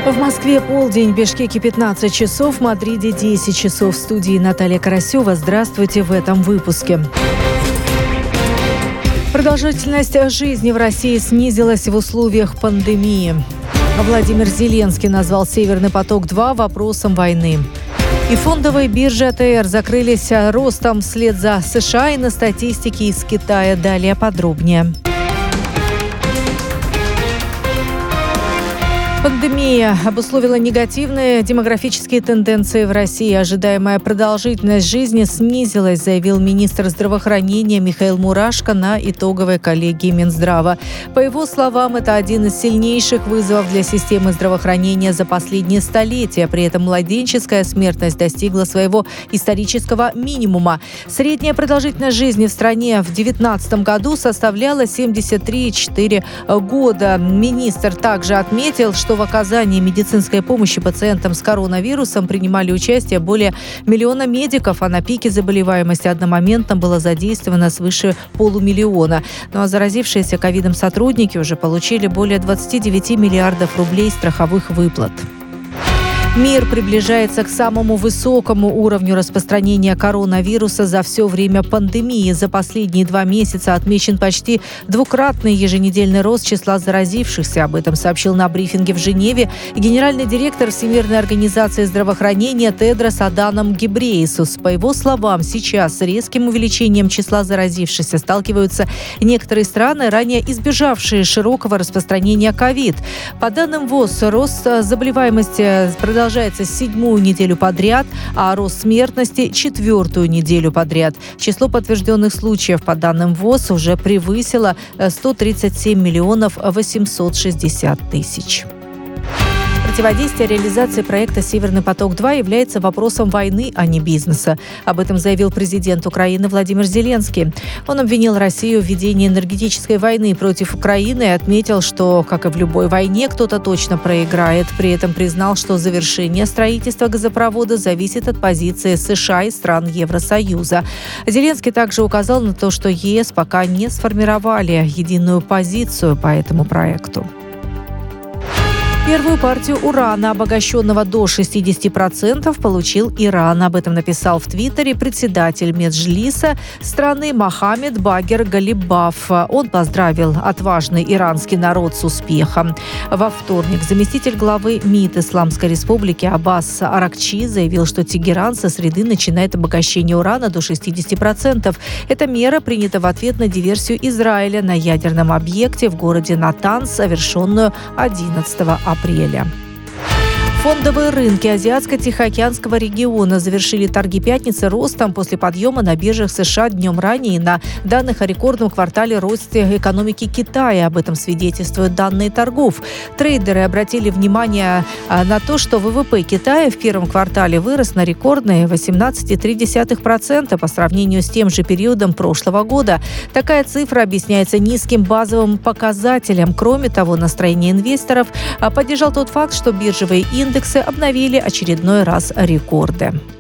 В Москве полдень, в Бишкеке 15 часов, в Мадриде 10 часов. В студии Наталья Карасева. Здравствуйте в этом выпуске. Продолжительность жизни в России снизилась в условиях пандемии. Владимир Зеленский назвал «Северный поток-2» вопросом войны. И фондовые биржи АТР закрылись ростом вслед за США и на статистике из Китая. Далее подробнее. Пандемия обусловила негативные демографические тенденции в России. Ожидаемая продолжительность жизни снизилась, заявил министр здравоохранения Михаил Мурашко на итоговой коллегии Минздрава. По его словам, это один из сильнейших вызовов для системы здравоохранения за последние столетия. При этом младенческая смертность достигла своего исторического минимума. Средняя продолжительность жизни в стране в 2019 году составляла 73,4 года. Министр также отметил, что в оказании медицинской помощи пациентам с коронавирусом принимали участие более 1 миллиона медиков, а на пике заболеваемости одномоментно было задействовано свыше 500 000. Ну а заразившиеся ковидом сотрудники уже получили более 29 миллиардов рублей страховых выплат. Мир приближается к самому высокому уровню распространения коронавируса за все время пандемии. За последние 2 месяца отмечен почти двукратный еженедельный рост числа заразившихся. Об этом сообщил на брифинге в Женеве генеральный директор Всемирной организации здравоохранения Тедрос Аданом Гебрейесус. По его словам, сейчас с резким увеличением числа заразившихся сталкиваются некоторые страны, ранее избежавшие широкого распространения ковид. По данным ВОЗ, рост заболеваемости продолжается 7-ю неделю подряд, а рост смертности 4-ю неделю подряд. Число подтвержденных случаев, по данным ВОЗ, уже превысило 137 860 000. Противодействие реализации проекта «Северный поток-2» является вопросом войны, а не бизнеса. Об этом заявил президент Украины Владимир Зеленский. Он обвинил Россию в ведении энергетической войны против Украины и отметил, что, как и в любой войне, кто-то точно проиграет. При этом признал, что завершение строительства газопровода зависит от позиции США и стран Евросоюза. Зеленский также указал на то, что ЕС пока не сформировали единую позицию по этому проекту. Первую партию урана, обогащенного до 60%, получил Иран. Об этом написал в Твиттере председатель Меджлиса страны Мохаммед Багер Галибаф. Он поздравил отважный иранский народ с успехом. Во вторник заместитель главы МИД Исламской Республики Аббас Аракчи заявил, что Тегеран со среды начинает обогащение урана до 60%. Эта мера принята в ответ на диверсию Израиля на ядерном объекте в городе Натанс, совершенную 11 апреля. Фондовые рынки Азиатско-Тихоокеанского региона завершили торги пятницы ростом после подъема на биржах США днем ранее на данных о рекордном квартале росте экономики Китая. Об этом свидетельствуют данные торгов. Трейдеры обратили внимание на то, что ВВП Китая в первом квартале вырос на рекордные 18,3% по сравнению с тем же периодом прошлого года. Такая цифра объясняется низким базовым показателем. Кроме того, настроение инвесторов поддержал тот факт, что биржевые индексы обновили очередной раз рекорды.